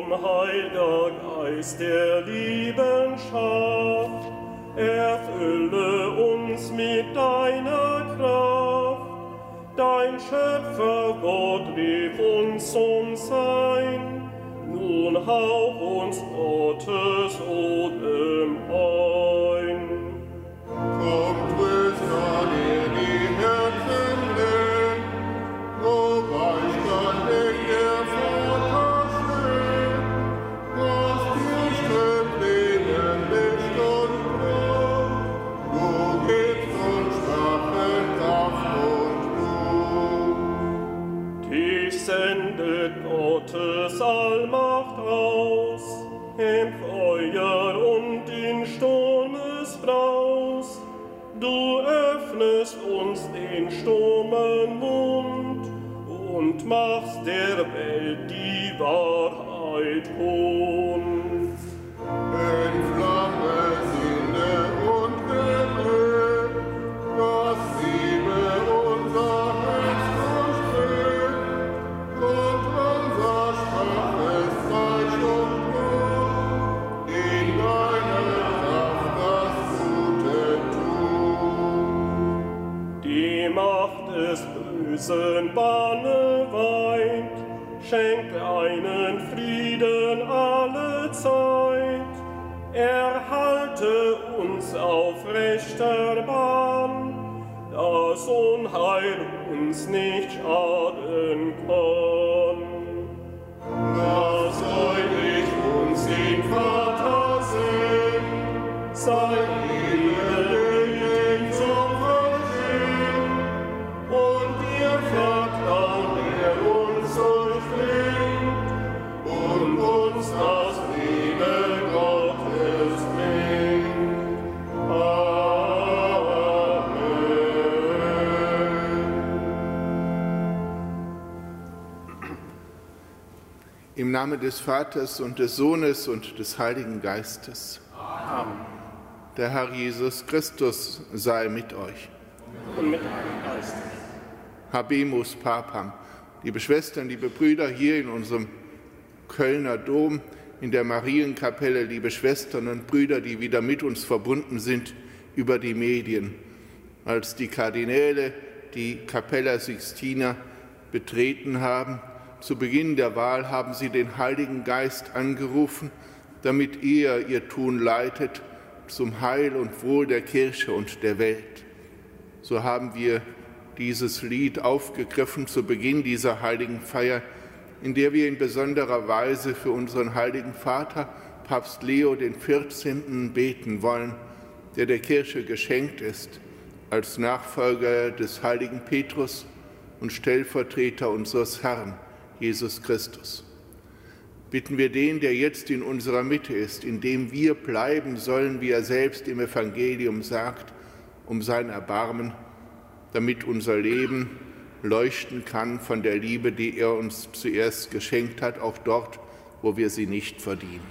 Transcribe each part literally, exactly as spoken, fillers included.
Komm, Heiliger Geist der Liebenschaft, erfülle uns mit deiner Kraft. Dein Schöpfer Gott rief uns zum Sein, nun hauch uns Gottes Odem ein. Kommt, Tröster, der die Herzen lenkt, wo Beistand in der Vater steht, was dir strömt Leben, Licht und Brot, du gibst uns Waffen, Kraft und Mut. Dich sendet Gottes Allmacht aus, im Feuer und in Sturmesbraus. Du öffnest uns den stummen Mund und machst der Welt die Wahrheit kund. Entflamme Sinne und Wille, dass Liebe unser Herz durchdringt und unser schwaches Fleisch und Blut in deine Kraft das Gute tut. Die Macht des bösen Banne weicht, schenkt einen Frieden alle Zeit. Erhalte uns auf rechter Bahn, dass Unheil uns nicht schaden kann. Lass euch uns den Vater sehen, sein Liebe zum Verstehen und ihr Vertrauen, der uns durchdringt und uns das Leben Gottes bringt. Amen. Im Namen des Vaters und des Sohnes und des Heiligen Geistes. Amen. Der Herr Jesus Christus sei mit euch. Und mit deinem Geist. Habemus Papam. Liebe Schwestern, liebe Brüder, hier in unserem Kölner Dom, in der Marienkapelle, liebe Schwestern und Brüder, die wieder mit uns verbunden sind über die Medien. Als die Kardinäle die Capella Sixtina betreten haben, zu Beginn der Wahl haben sie den Heiligen Geist angerufen, damit er ihr Tun leitet zum Heil und Wohl der Kirche und der Welt. So haben wir dieses Lied aufgegriffen zu Beginn dieser heiligen Feier, in der wir in besonderer Weise für unseren heiligen Vater, Papst Leo den vierzehnten beten wollen, der der Kirche geschenkt ist, als Nachfolger des heiligen Petrus und Stellvertreter unseres Herrn, Jesus Christus. Bitten wir den, der jetzt in unserer Mitte ist, in dem wir bleiben sollen, wie er selbst im Evangelium sagt, um sein Erbarmen, damit unser Leben leuchten kann von der Liebe, die er uns zuerst geschenkt hat, auch dort, wo wir sie nicht verdienen.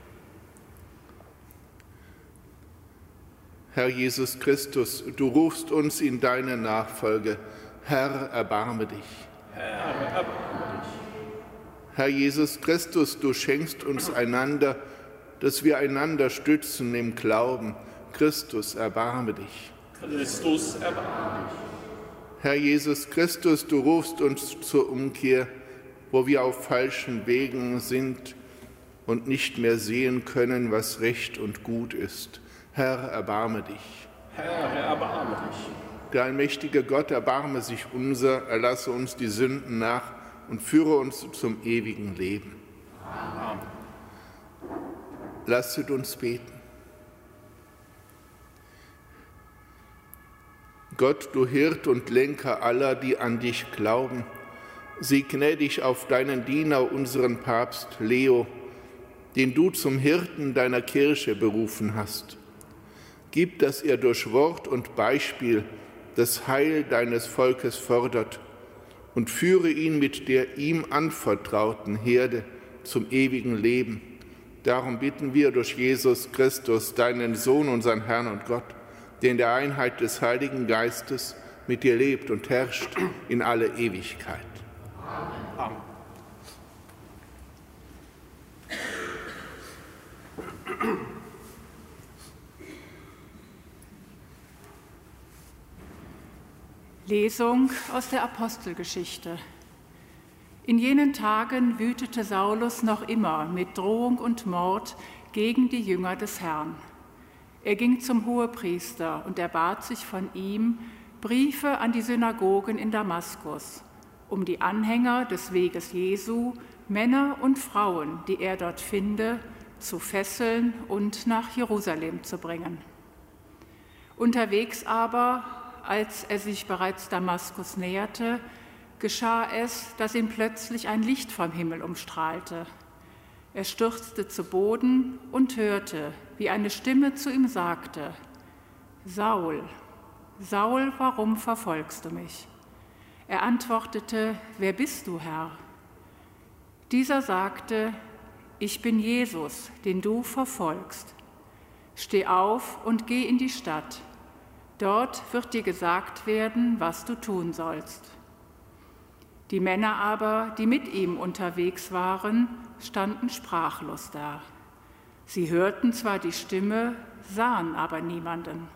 Herr Jesus Christus, du rufst uns in deine Nachfolge. Herr, erbarme dich. Herr, erbarme dich. Herr Jesus Christus, du schenkst uns einander, dass wir einander stützen im Glauben. Christus, erbarme dich. Christus, erbarme dich. Herr Jesus Christus, du rufst uns zur Umkehr, wo wir auf falschen Wegen sind und nicht mehr sehen können, was recht und gut ist. Herr, erbarme dich. Herr, erbarme dich. Der allmächtige Gott, erbarme sich unser, erlasse uns die Sünden nach und führe uns zum ewigen Leben. Amen. Lasset uns beten. Gott, du Hirt und Lenker aller, die an dich glauben, sieh gnädig auf deinen Diener, unseren Papst Leo, den du zum Hirten deiner Kirche berufen hast. Gib, dass er durch Wort und Beispiel das Heil deines Volkes fördert und führe ihn mit der ihm anvertrauten Herde zum ewigen Leben. Darum bitten wir durch Jesus Christus, deinen Sohn, unseren Herrn und Gott, der in der Einheit des Heiligen Geistes mit dir lebt und herrscht in alle Ewigkeit. Amen. Lesung aus der Apostelgeschichte. In jenen Tagen wütete Saulus noch immer mit Drohung und Mord gegen die Jünger des Herrn. Er ging zum Hohepriester und erbat sich von ihm Briefe an die Synagogen in Damaskus, um die Anhänger des Weges Jesu, Männer und Frauen, die er dort finde, zu fesseln und nach Jerusalem zu bringen. Unterwegs aber, als er sich bereits Damaskus näherte, geschah es, dass ihn plötzlich ein Licht vom Himmel umstrahlte. Er stürzte zu Boden und hörte, wie eine Stimme zu ihm sagte: Saul, Saul, warum verfolgst du mich? Er antwortete: Wer bist du, Herr? Dieser sagte: Ich bin Jesus, den du verfolgst. Steh auf und geh in die Stadt. Dort wird dir gesagt werden, was du tun sollst. Die Männer aber, die mit ihm unterwegs waren, standen sprachlos da. Sie hörten zwar die Stimme, sahen aber niemanden.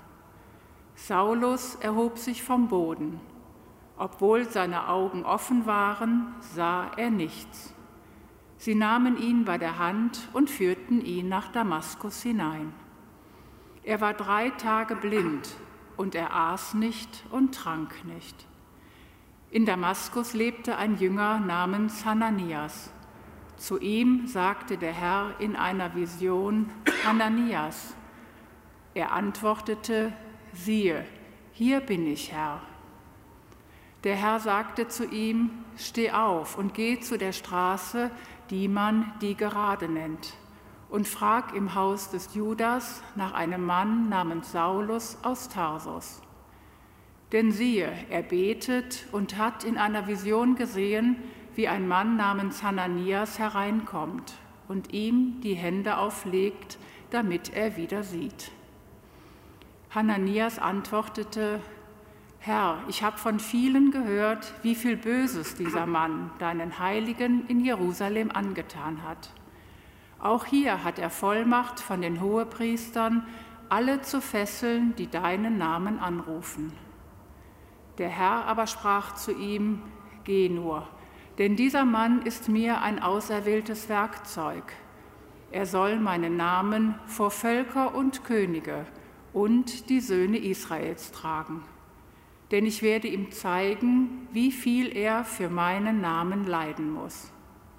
Saulus erhob sich vom Boden. Obwohl seine Augen offen waren, sah er nichts. Sie nahmen ihn bei der Hand und führten ihn nach Damaskus hinein. Er war drei Tage blind, und er aß nicht und trank nicht. In Damaskus lebte ein Jünger namens Hananias. Zu ihm sagte der Herr in einer Vision: Hananias. Er antwortete: Siehe, hier bin ich, Herr. Der Herr sagte zu ihm: Steh auf und geh zu der Straße, die man die Gerade nennt, und frag im Haus des Judas nach einem Mann namens Saulus aus Tarsus. Denn siehe, er betet und hat in einer Vision gesehen, wie ein Mann namens Hananias hereinkommt und ihm die Hände auflegt, damit er wieder sieht. Hananias antwortete: Herr, ich habe von vielen gehört, wie viel Böses dieser Mann, deinen Heiligen, in Jerusalem angetan hat. Auch hier hat er Vollmacht von den Hohepriestern, alle zu fesseln, die deinen Namen anrufen. Der Herr aber sprach zu ihm: Geh nur, denn dieser Mann ist mir ein auserwähltes Werkzeug. Er soll meinen Namen vor Völker und Könige und die Söhne Israels tragen. Denn ich werde ihm zeigen, wie viel er für meinen Namen leiden muss.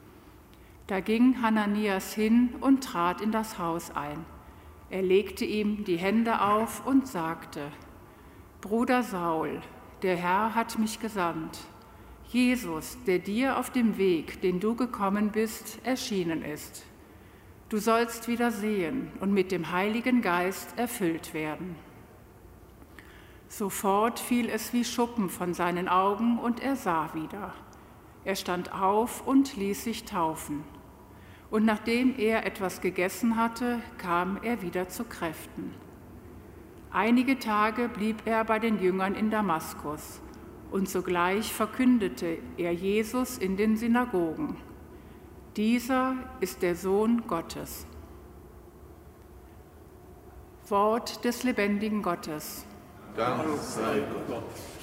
Da ging Hananias hin und trat in das Haus ein. Er legte ihm die Hände auf und sagte: Bruder Saul, der Herr hat mich gesandt, Jesus, der dir auf dem Weg, den du gekommen bist, erschienen ist. Du sollst wieder sehen und mit dem Heiligen Geist erfüllt werden. Sofort fiel es wie Schuppen von seinen Augen und er sah wieder. Er stand auf und ließ sich taufen. Und nachdem er etwas gegessen hatte, kam er wieder zu Kräften. Einige Tage blieb er bei den Jüngern in Damaskus und sogleich verkündete er Jesus in den Synagogen: Dieser ist der Sohn Gottes. Wort des lebendigen Gottes. Dank sei Gott.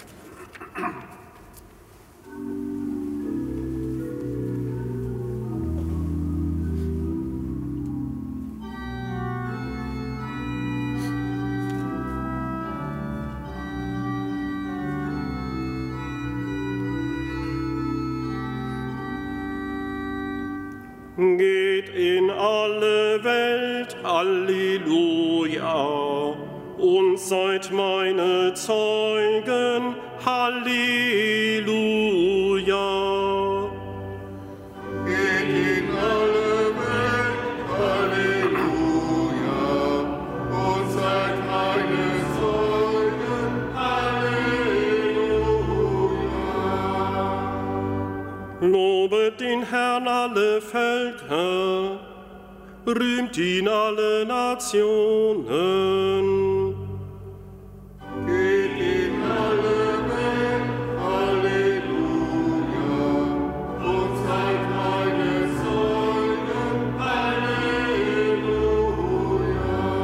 Geht in alle Welt, Halleluja, und seid meine Zeugen, Halleluja. Geht in alle Welt, Halleluja, und seid meine Zeugen, Halleluja. Lobet den Herrn alle Völker, rühmt ihn alle Nationen. Geht in alle Welt, Halleluja, und seid meine Zeugen,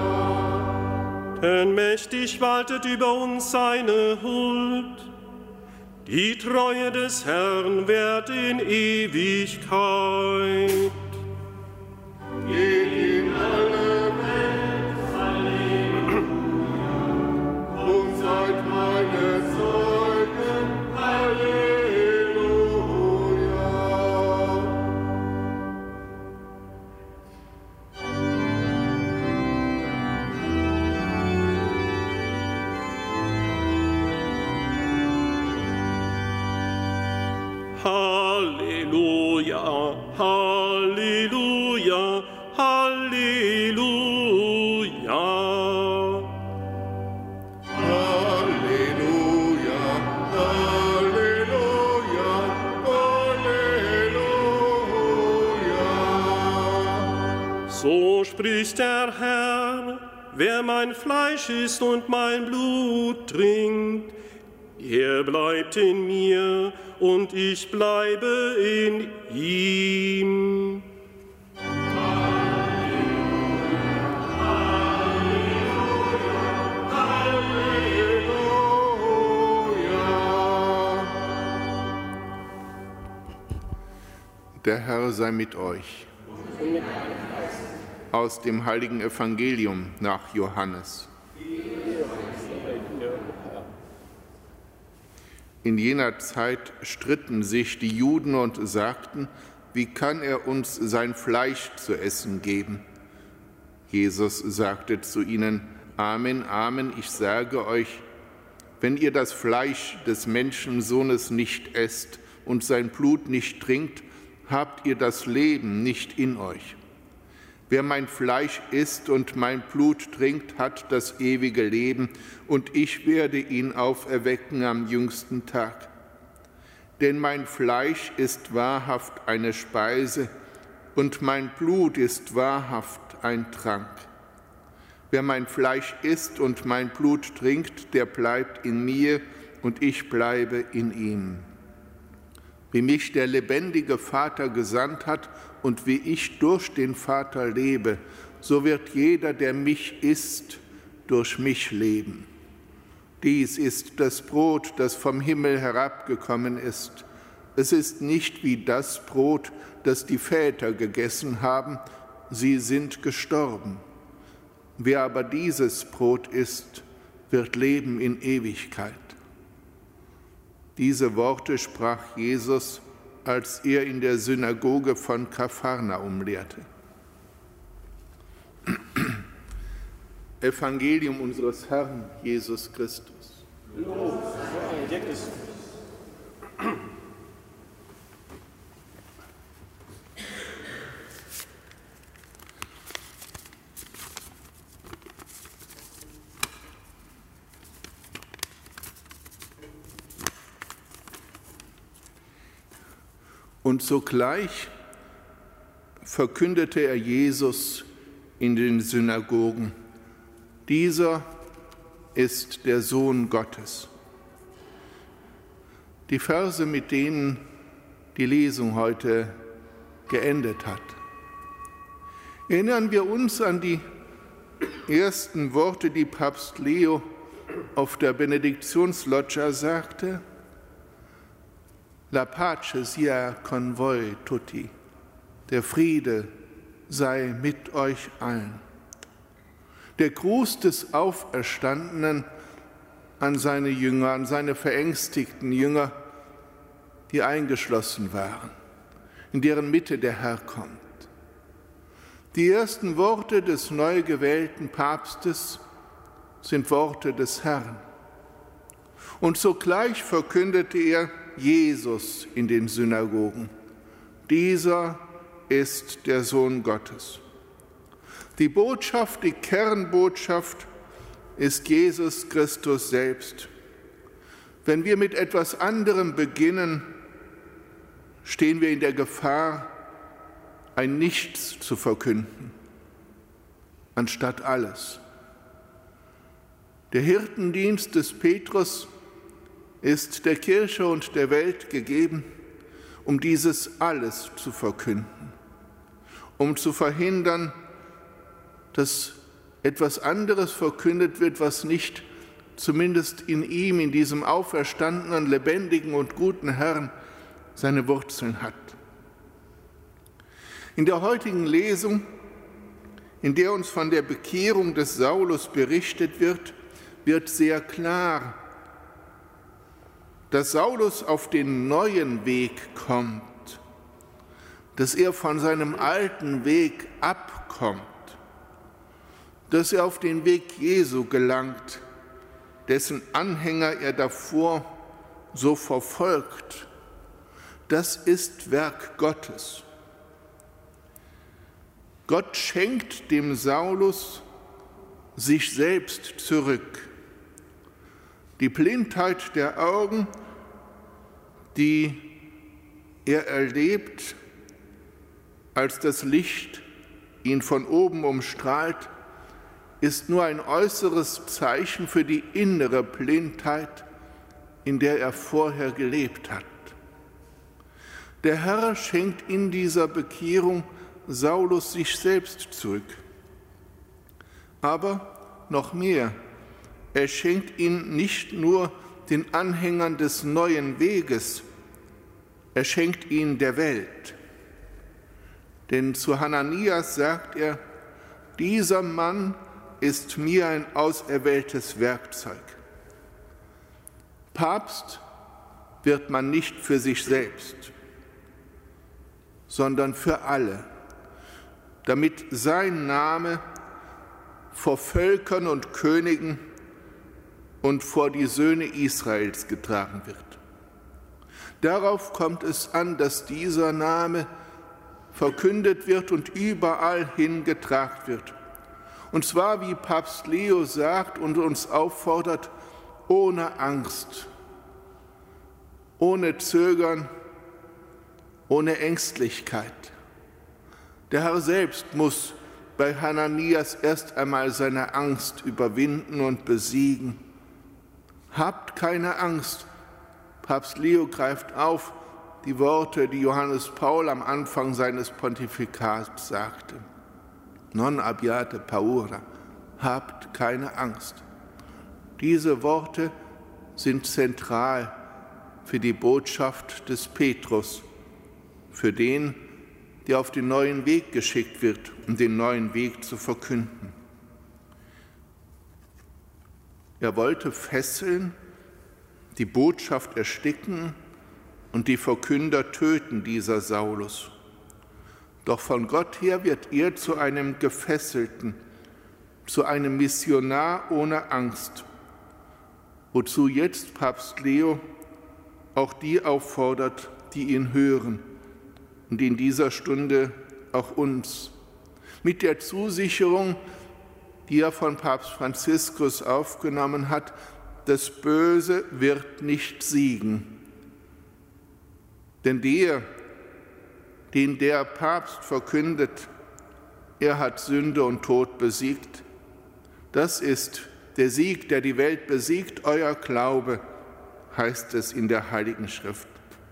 Halleluja. Denn mächtig waltet über uns seine Huld, Die Treue des Herrn währt in Ewigkeit. Geht in alle Welt, Halleluja, und seid meine Zeugen, Halleluja. Halleluja, Halleluja, Halleluja. Halleluja, Halleluja, Halleluja. So spricht der Herr, wer mein Fleisch isst und mein Blut trinkt, er bleibt in mir und ich bleibe in ihm. Der Herr sei mit euch. Aus dem heiligen Evangelium nach Johannes. In jener Zeit stritten sich die Juden und sagten, wie kann er uns sein Fleisch zu essen geben? Jesus sagte zu ihnen, Amen, Amen, ich sage euch, wenn ihr das Fleisch des Menschensohnes nicht esst und sein Blut nicht trinkt, habt ihr das Leben nicht in euch. Wer mein Fleisch isst und mein Blut trinkt, hat das ewige Leben, und ich werde ihn auferwecken am jüngsten Tag. Denn mein Fleisch ist wahrhaft eine Speise, und mein Blut ist wahrhaft ein Trank. Wer mein Fleisch isst und mein Blut trinkt, der bleibt in mir, und ich bleibe in ihm. Wie mich der lebendige Vater gesandt hat und wie ich durch den Vater lebe, so wird jeder, der mich isst, durch mich leben. Dies ist das Brot, das vom Himmel herabgekommen ist. Es ist nicht wie das Brot, das die Väter gegessen haben, sie sind gestorben. Wer aber dieses Brot isst, wird leben in Ewigkeit. Diese Worte sprach Jesus, als er in der Synagoge von Kapharnaum lehrte. Evangelium unseres Herrn Jesus Christus. Lob sei dir Christus. Und sogleich verkündete er Jesus in den Synagogen, dieser ist der Sohn Gottes. Die Verse, mit denen die Lesung heute geendet hat. Erinnern wir uns an die ersten Worte, die Papst Leo auf der Benediktionsloggia sagte: La pace sia con voi tutti, der Friede sei mit euch allen. Der Gruß des Auferstandenen an seine Jünger, an seine verängstigten Jünger, die eingeschlossen waren, in deren Mitte der Herr kommt. Die ersten Worte des neu gewählten Papstes sind Worte des Herrn. Und sogleich verkündete er Jesus in den Synagogen. Dieser ist der Sohn Gottes. Die Botschaft, die Kernbotschaft ist Jesus Christus selbst. Wenn wir mit etwas anderem beginnen, stehen wir in der Gefahr, ein Nichts zu verkünden, anstatt alles. Der Hirtendienst des Petrus ist der Kirche und der Welt gegeben, um dieses Alles zu verkünden, um zu verhindern, dass etwas anderes verkündet wird, was nicht zumindest in ihm, in diesem auferstandenen, lebendigen und guten Herrn, seine Wurzeln hat. In der heutigen Lesung, in der uns von der Bekehrung des Saulus berichtet wird, wird sehr klar, dass Saulus auf den neuen Weg kommt, dass er von seinem alten Weg abkommt, dass er auf den Weg Jesu gelangt, dessen Anhänger er davor so verfolgt. Das ist Werk Gottes. Gott schenkt dem Saulus sich selbst zurück. Die Blindheit der Augen, die er erlebt, als das Licht ihn von oben umstrahlt, ist nur ein äußeres Zeichen für die innere Blindheit, in der er vorher gelebt hat. Der Herr schenkt in dieser Bekehrung Saulus sich selbst zurück. Aber noch mehr, er schenkt ihn nicht nur den Anhängern des neuen Weges, er schenkt ihn der Welt. Denn zu Hananias sagt er, dieser Mann ist mir ein auserwähltes Werkzeug. Papst wird man nicht für sich selbst, sondern für alle, damit sein Name vor Völkern und Königen und vor die Söhne Israels getragen wird. Darauf kommt es an, dass dieser Name verkündet wird und überall hingetragen wird. Und zwar, wie Papst Leo sagt und uns auffordert, ohne Angst, ohne Zögern, ohne Ängstlichkeit. Der Herr selbst muss bei Hananias erst einmal seine Angst überwinden und besiegen. Habt keine Angst. Papst Leo greift auf die Worte, die Johannes Paul am Anfang seines Pontifikats sagte. Non abbiate paura, habt keine Angst. Diese Worte sind zentral für die Botschaft des Petrus, für den, der auf den neuen Weg geschickt wird, um den neuen Weg zu verkünden. Er wollte fesseln, die Botschaft ersticken und die Verkünder töten, dieser Saulus. Doch von Gott her wird er zu einem Gefesselten, zu einem Missionar ohne Angst, wozu jetzt Papst Leo auch die auffordert, die ihn hören, und in dieser Stunde auch uns, mit der Zusicherung, die er von Papst Franziskus aufgenommen hat, das Böse wird nicht siegen. Denn der, den der Papst verkündet, er hat Sünde und Tod besiegt, das ist der Sieg, der die Welt besiegt, euer Glaube, heißt es in der Heiligen Schrift.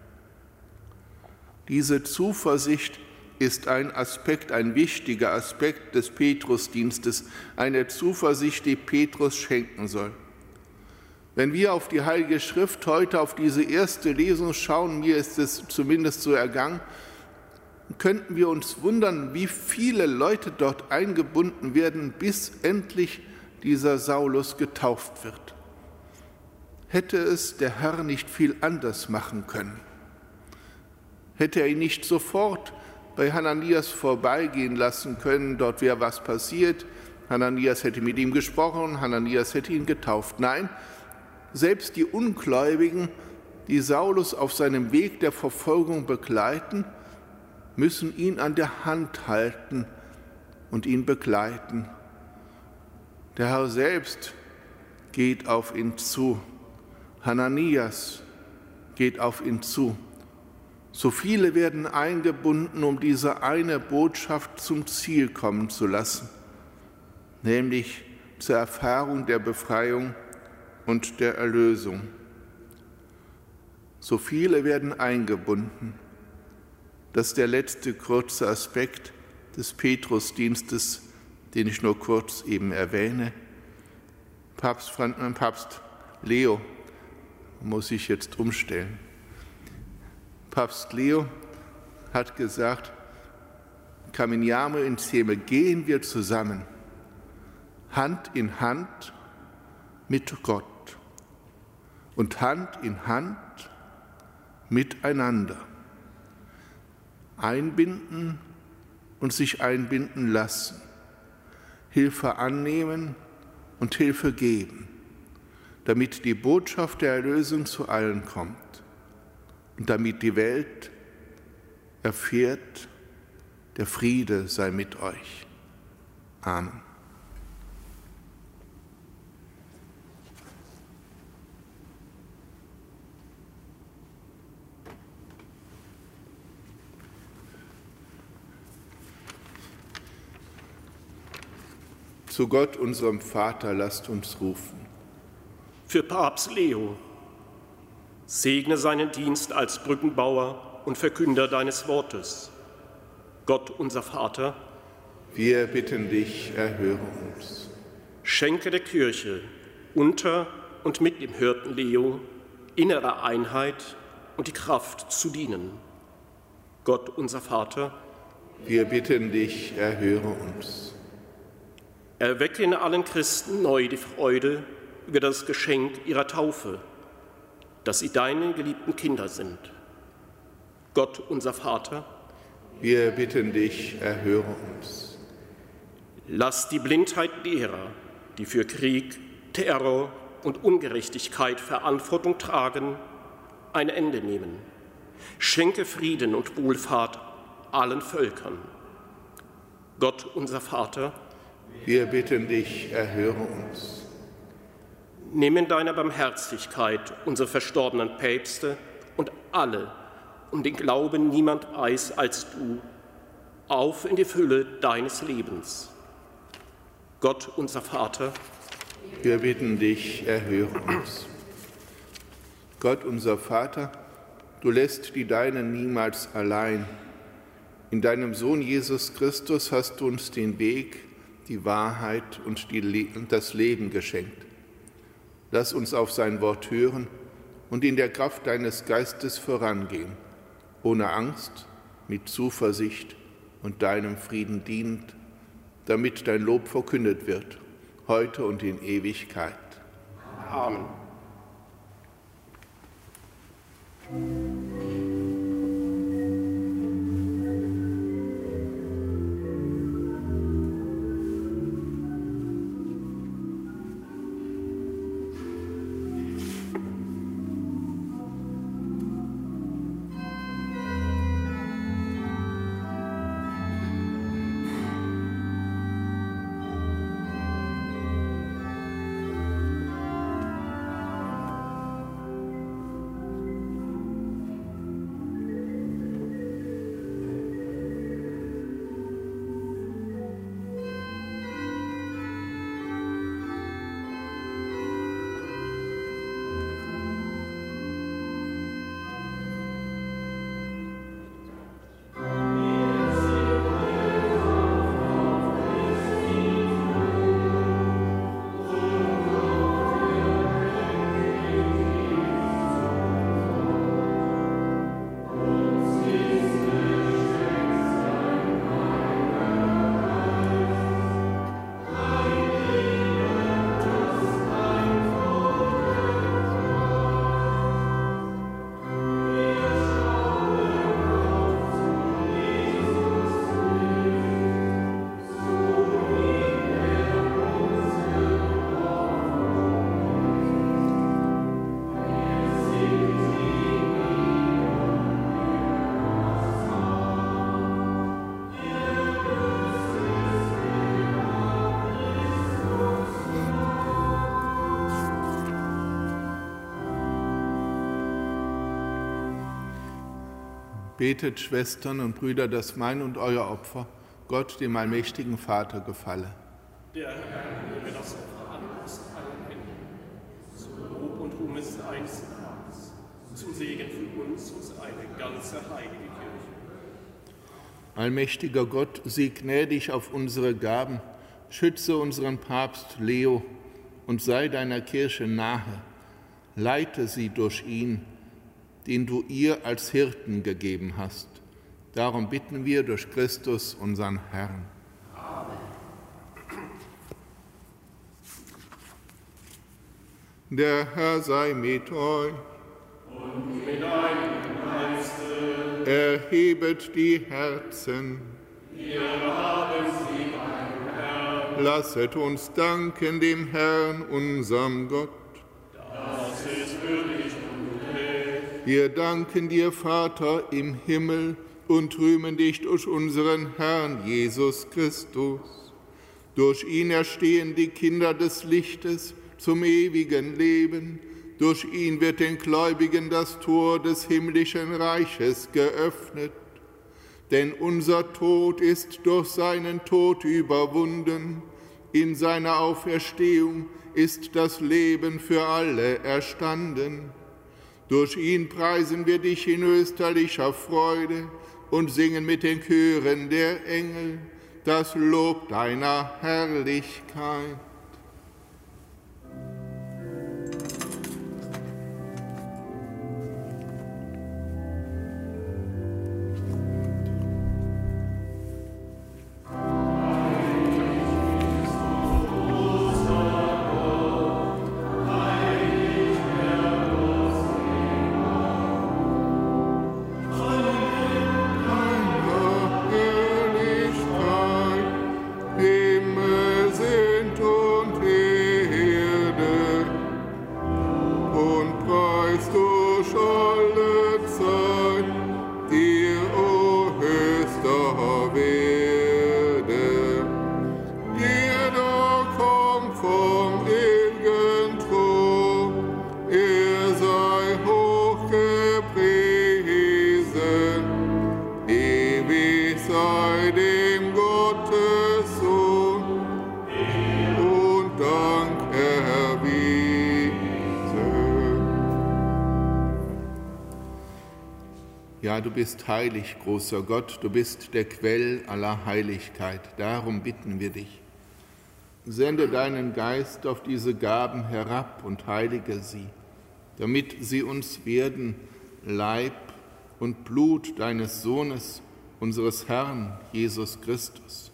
Diese Zuversicht ist ein Aspekt, ein wichtiger Aspekt des Petrusdienstes, eine Zuversicht, die Petrus schenken soll. Wenn wir auf die Heilige Schrift heute, auf diese erste Lesung schauen, mir ist es zumindest so ergangen, könnten wir uns wundern, wie viele Leute dort eingebunden werden, bis endlich dieser Saulus getauft wird. Hätte es der Herr nicht viel anders machen können? Hätte er ihn nicht sofort bei Hananias vorbeigehen lassen können, dort wäre was passiert, Hananias hätte mit ihm gesprochen, Hananias hätte ihn getauft. Nein, selbst die Ungläubigen, die Saulus auf seinem Weg der Verfolgung begleiten, müssen ihn an der Hand halten und ihn begleiten. Der Herr selbst geht auf ihn zu. Hananias geht auf ihn zu. So viele werden eingebunden, um diese eine Botschaft zum Ziel kommen zu lassen, nämlich zur Erfahrung der Befreiung und der Erlösung. So viele werden eingebunden. Das ist der letzte kurze Aspekt des Petrusdienstes, den ich nur kurz eben erwähne. Papst, Papst Leo muss sich jetzt umstellen. Papst Leo hat gesagt, Camminiamo insieme, gehen wir zusammen, Hand in Hand mit Gott und Hand in Hand miteinander. Einbinden und sich einbinden lassen, Hilfe annehmen und Hilfe geben, damit die Botschaft der Erlösung zu allen kommt und damit die Welt erfährt, der Friede sei mit euch. Amen. Zu Gott, unserem Vater, lasst uns rufen. Für Papst Leo, segne seinen Dienst als Brückenbauer und Verkünder deines Wortes. Gott, unser Vater, wir bitten dich, erhöre uns. Schenke der Kirche unter und mit dem Hirten Leo innere Einheit und die Kraft zu dienen. Gott, unser Vater, wir bitten dich, erhöre uns. Erwecke in allen Christen neu die Freude über das Geschenk ihrer Taufe, dass sie deine geliebten Kinder sind. Gott, unser Vater, wir bitten dich, erhöre uns. Lass die Blindheit derer, die für Krieg, Terror und Ungerechtigkeit Verantwortung tragen, ein Ende nehmen. Schenke Frieden und Wohlfahrt allen Völkern. Gott, unser Vater, wir bitten dich, erhöre uns. Nimm in deiner Barmherzigkeit unsere verstorbenen Päpste und alle, um den Glauben niemand weiß als du, auf in die Fülle deines Lebens. Gott, unser Vater, wir bitten dich, erhöre uns. Gott, unser Vater, du lässt die Deinen niemals allein. In deinem Sohn Jesus Christus hast du uns den Weg, die Wahrheit und, die, und das Leben geschenkt. Lass uns auf sein Wort hören und in der Kraft deines Geistes vorangehen, ohne Angst, mit Zuversicht und deinem Frieden dienend, damit dein Lob verkündet wird, heute und in Ewigkeit. Amen. Betet, Schwestern und Brüder, dass mein und euer Opfer Gott, dem allmächtigen Vater, gefalle. Der Herr nehme das Opfer an aus allen Händen, zum Lob und Ruhm des einzigen Namens, zum Segen für uns und eine ganze heilige Kirche. Allmächtiger Gott, sieh gnädig auf unsere Gaben, schütze unseren Papst Leo und sei deiner Kirche nahe. Leite sie durch ihn, den du ihr als Hirten gegeben hast. Darum bitten wir durch Christus, unseren Herrn. Amen. Der Herr sei mit euch. Und mit deinem Geiste. Erhebet die Herzen. Wir haben sie, mein Herr. Lasset uns danken dem Herrn, unserem Gott. Das ist würdig und recht. Wir danken dir, Vater im Himmel, und rühmen dich durch unseren Herrn Jesus Christus. Durch ihn erstehen die Kinder des Lichtes zum ewigen Leben. Durch ihn wird den Gläubigen das Tor des himmlischen Reiches geöffnet. Denn unser Tod ist durch seinen Tod überwunden. In seiner Auferstehung ist das Leben für alle erstanden. Durch ihn preisen wir dich in österlicher Freude und singen mit den Chören der Engel das Lob deiner Herrlichkeit. Ja, du bist heilig, großer Gott, du bist der Quell aller Heiligkeit. Darum bitten wir dich. Sende deinen Geist auf diese Gaben herab und heilige sie, damit sie uns werden Leib und Blut deines Sohnes, unseres Herrn Jesus Christus.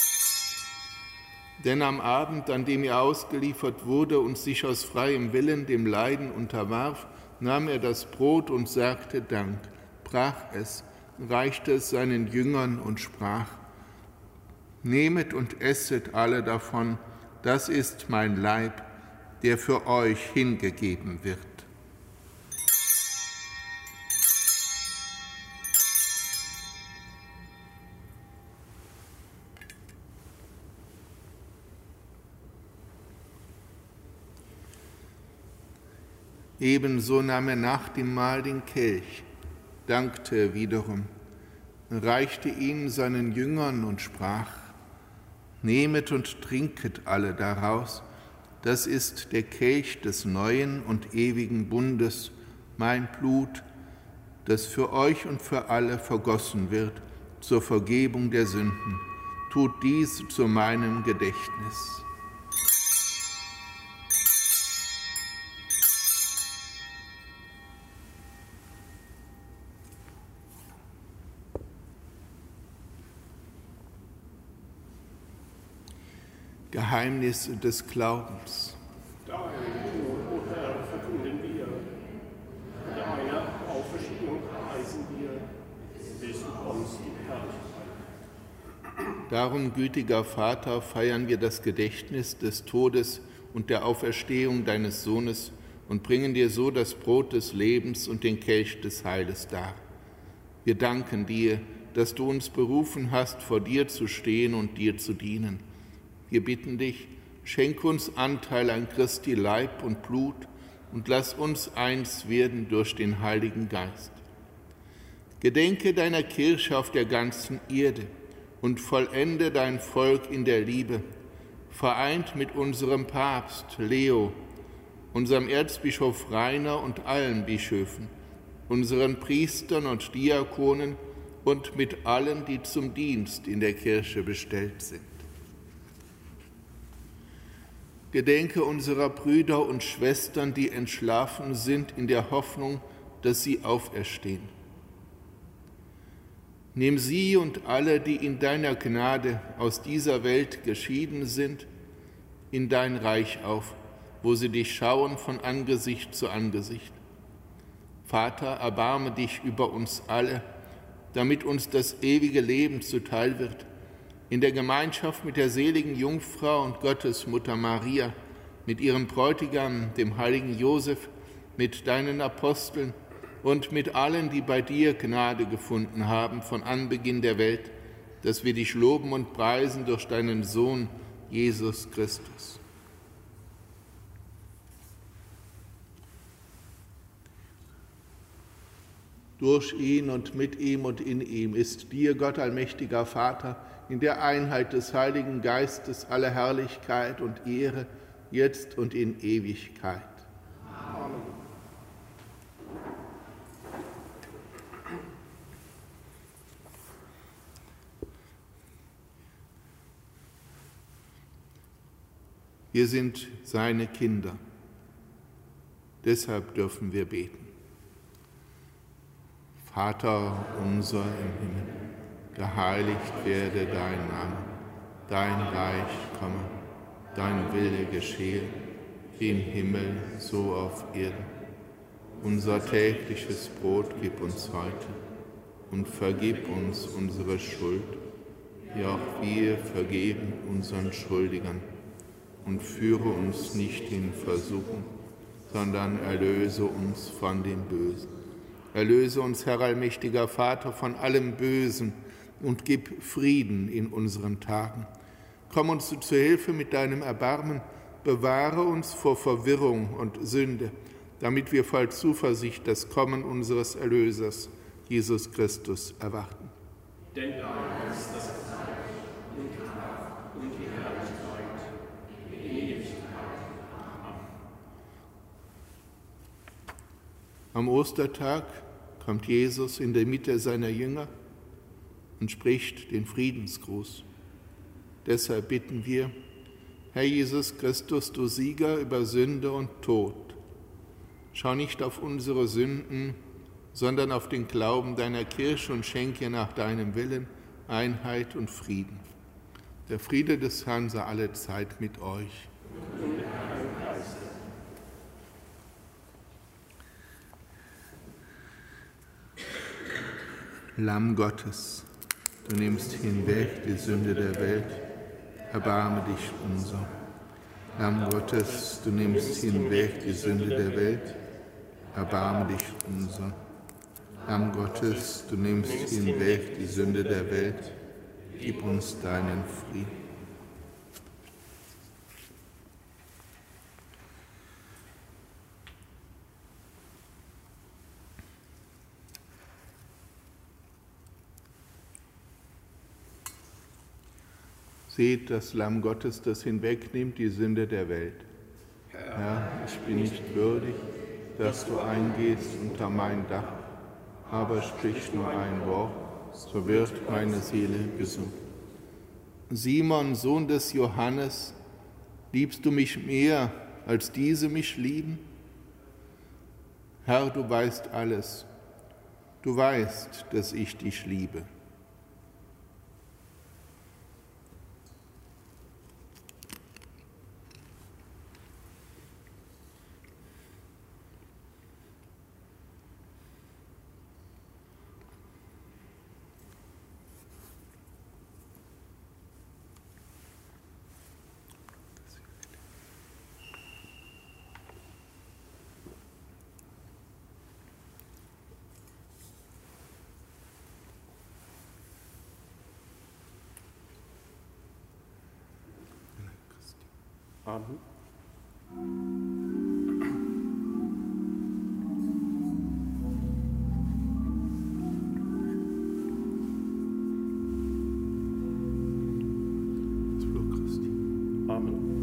Denn am Abend, an dem er ausgeliefert wurde und sich aus freiem Willen dem Leiden unterwarf, nahm er das Brot und sagte Dank, brach es, reichte es seinen Jüngern und sprach: Nehmet und esset alle davon, das ist mein Leib, der für euch hingegeben wird. Ebenso nahm er nach dem Mahl den Kelch, dankte wiederum, reichte ihn seinen Jüngern und sprach: Nehmet und trinket alle daraus, das ist der Kelch des neuen und ewigen Bundes, mein Blut, das für euch und für alle vergossen wird zur Vergebung der Sünden. Tut dies zu meinem Gedächtnis. Geheimnis des Glaubens. Dein Tod, o Herr, verkünden wir. Deine Auferstehung preisen wir, bis du kommst in Herrlichkeit. Darum, gütiger Vater, feiern wir das Gedächtnis des Todes und der Auferstehung deines Sohnes und bringen dir so das Brot des Lebens und den Kelch des Heiles dar. Wir danken dir, dass du uns berufen hast, vor dir zu stehen und dir zu dienen. Wir bitten dich, schenk uns Anteil an Christi Leib und Blut und lass uns eins werden durch den Heiligen Geist. Gedenke deiner Kirche auf der ganzen Erde und vollende dein Volk in der Liebe, vereint mit unserem Papst Leo, unserem Erzbischof Rainer und allen Bischöfen, unseren Priestern und Diakonen und mit allen, die zum Dienst in der Kirche bestellt sind. Gedenke unserer Brüder und Schwestern, die entschlafen sind, in der Hoffnung, dass sie auferstehen. Nimm sie und alle, die in deiner Gnade aus dieser Welt geschieden sind, in dein Reich auf, wo sie dich schauen von Angesicht zu Angesicht. Vater, erbarme dich über uns alle, damit uns das ewige Leben zuteil wird, in der Gemeinschaft mit der seligen Jungfrau und Gottesmutter Maria, mit ihrem Bräutigam, dem heiligen Josef, mit deinen Aposteln und mit allen, die bei dir Gnade gefunden haben von Anbeginn der Welt, dass wir dich loben und preisen durch deinen Sohn, Jesus Christus. Durch ihn und mit ihm und in ihm ist dir, Gott allmächtiger Vater, in der Einheit des Heiligen Geistes alle Herrlichkeit und Ehre, jetzt und in Ewigkeit. Amen. Wir sind seine Kinder. Deshalb dürfen wir beten. Vater unser im Himmel, geheiligt werde dein Name, dein Reich komme, dein Wille geschehe, wie im Himmel so auf Erden. Unser tägliches Brot gib uns heute und vergib uns unsere Schuld, wie auch wir vergeben unseren Schuldigern. Und führe uns nicht in Versuchung, sondern erlöse uns von dem Bösen. Erlöse uns, Herr allmächtiger Vater, von allem Bösen und gib Frieden in unseren Tagen. Komm uns zu Hilfe mit deinem Erbarmen, bewahre uns vor Verwirrung und Sünde, damit wir voll Zuversicht das Kommen unseres Erlösers, Jesus Christus, erwarten. Denn dein ist das Reich und die Kraft und die Herrlichkeit in Ewigkeit. Amen. Am Ostertag kommt Jesus in der Mitte seiner Jünger und spricht den Friedensgruß. Deshalb bitten wir, Herr Jesus Christus, du Sieger über Sünde und Tod, schau nicht auf unsere Sünden, sondern auf den Glauben deiner Kirche und schenke nach deinem Willen Einheit und Frieden. Der Friede des Herrn sei alle Zeit mit euch. Lamm Gottes, du nimmst hinweg die Sünde der Welt, erbarme dich unser. Lamm Gottes, du nimmst hinweg die Sünde der Welt, erbarme dich unser. Lamm Gottes, du nimmst hinweg die Sünde der Welt, gib uns deinen Frieden. Seht das Lamm Gottes, das hinwegnimmt die Sünde der Welt. Herr, ich bin nicht würdig, dass du eingehst unter mein Dach, aber sprich nur ein Wort, so wird meine Seele gesund. Simon, Sohn des Johannes, liebst du mich mehr, als diese mich lieben? Herr, du weißt alles. Du weißt, dass ich dich liebe. Amen. Amen.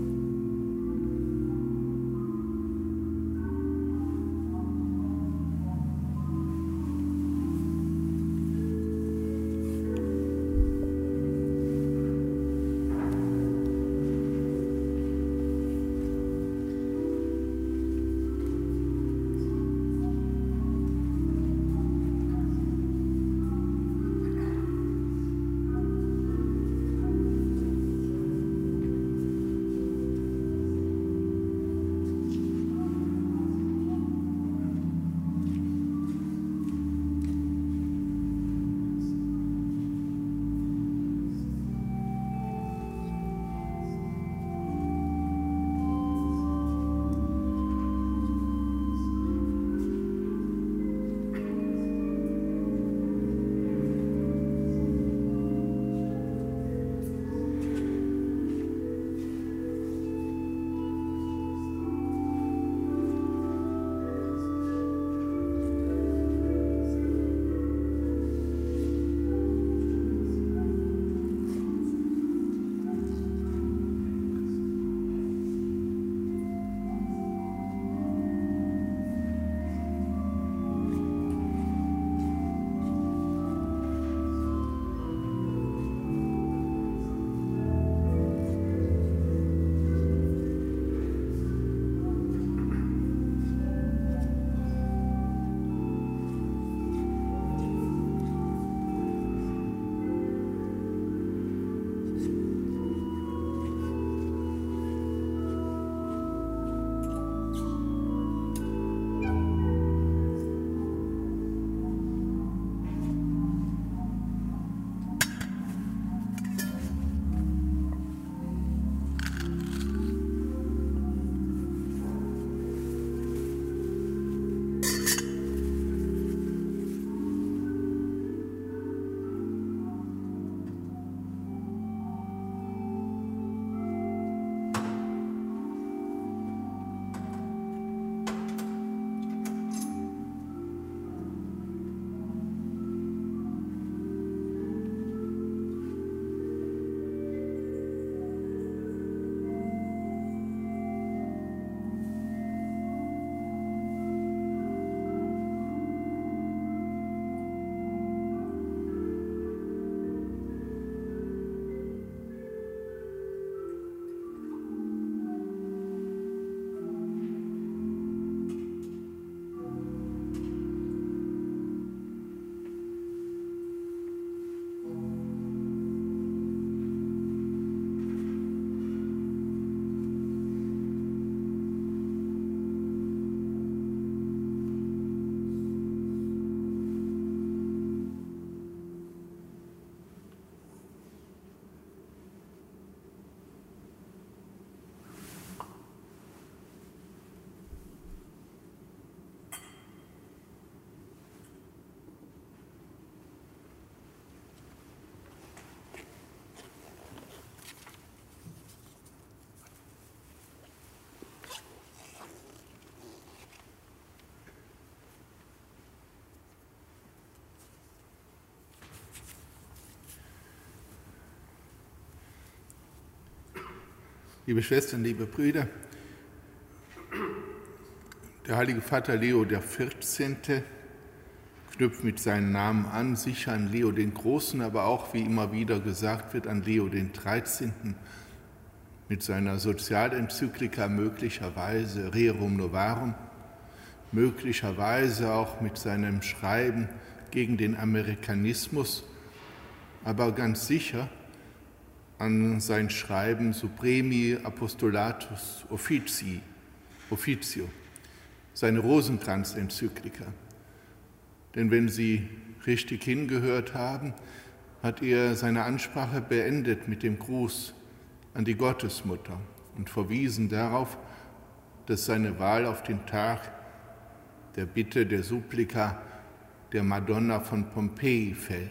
Liebe Schwestern, liebe Brüder, der heilige Vater Leo der vierzehnte knüpft mit seinem Namen an, sicher an Leo den Großen, aber auch, wie immer wieder gesagt wird, an Leo den dreizehnten mit seiner Sozialenzyklika möglicherweise Rerum Novarum, möglicherweise auch mit seinem Schreiben gegen den Amerikanismus, aber ganz sicher an sein Schreiben Supremi Apostolatus Officii, Officio, seine Rosenkranz-Enzyklika. Denn wenn Sie richtig hingehört haben, hat er seine Ansprache beendet mit dem Gruß an die Gottesmutter und verwiesen darauf, dass seine Wahl auf den Tag der Bitte, der Supplika der Madonna von Pompeji fällt.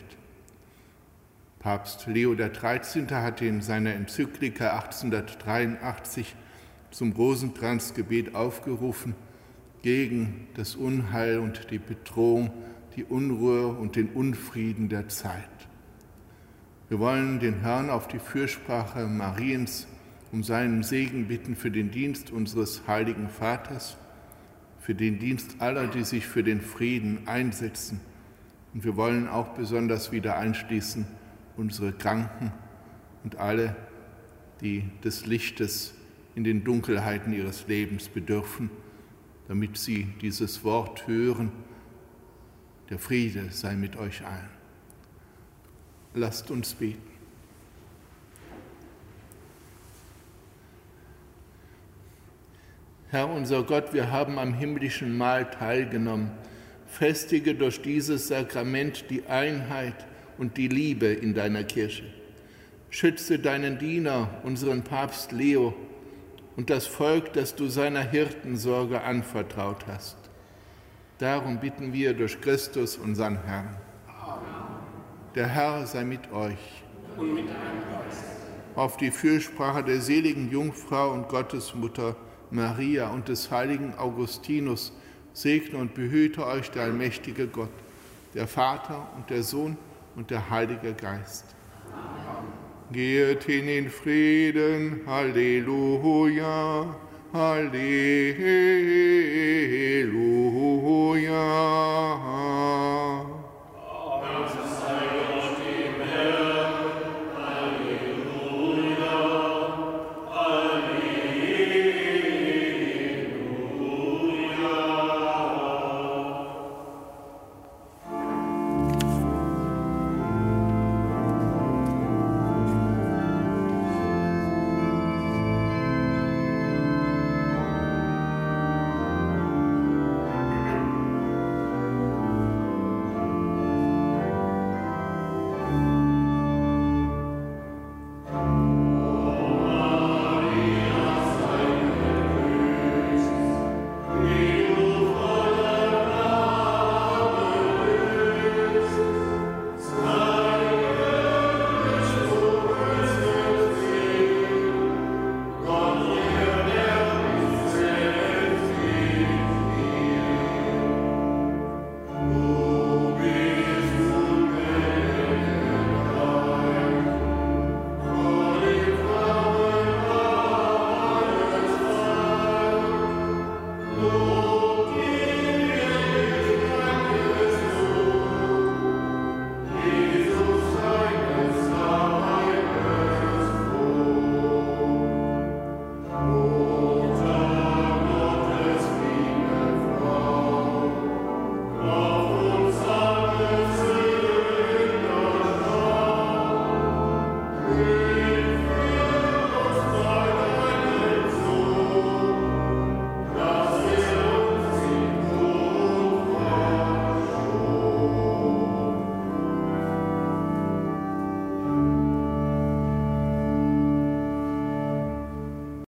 Papst Leo der dreizehnte hatte in seiner Enzyklika achtzehnhundertdreiundachtzig zum Rosenkranzgebet aufgerufen gegen das Unheil und die Bedrohung, die Unruhe und den Unfrieden der Zeit. Wir wollen den Herrn auf die Fürsprache Mariens um seinen Segen bitten für den Dienst unseres heiligen Vaters, für den Dienst aller, die sich für den Frieden einsetzen. Und wir wollen auch besonders wieder einschließen unsere Kranken und alle, die des Lichtes in den Dunkelheiten ihres Lebens bedürfen, damit sie dieses Wort hören: Der Friede sei mit euch allen. Lasst uns beten. Herr unser Gott, wir haben am himmlischen Mahl teilgenommen. Festige durch dieses Sakrament die Einheit und die Liebe in deiner Kirche. Schütze deinen Diener, unseren Papst Leo, und das Volk, das du seiner Hirtensorge anvertraut hast. Darum bitten wir durch Christus, unseren Herrn. Amen. Der Herr sei mit euch. Und mit deinem Geist. Auf die Fürsprache der seligen Jungfrau und Gottesmutter Maria und des heiligen Augustinus segne und behüte euch der allmächtige Gott, der Vater und der Sohn und der Heilige Geist. Amen. Geht hin in Frieden. Halleluja. Halleluja.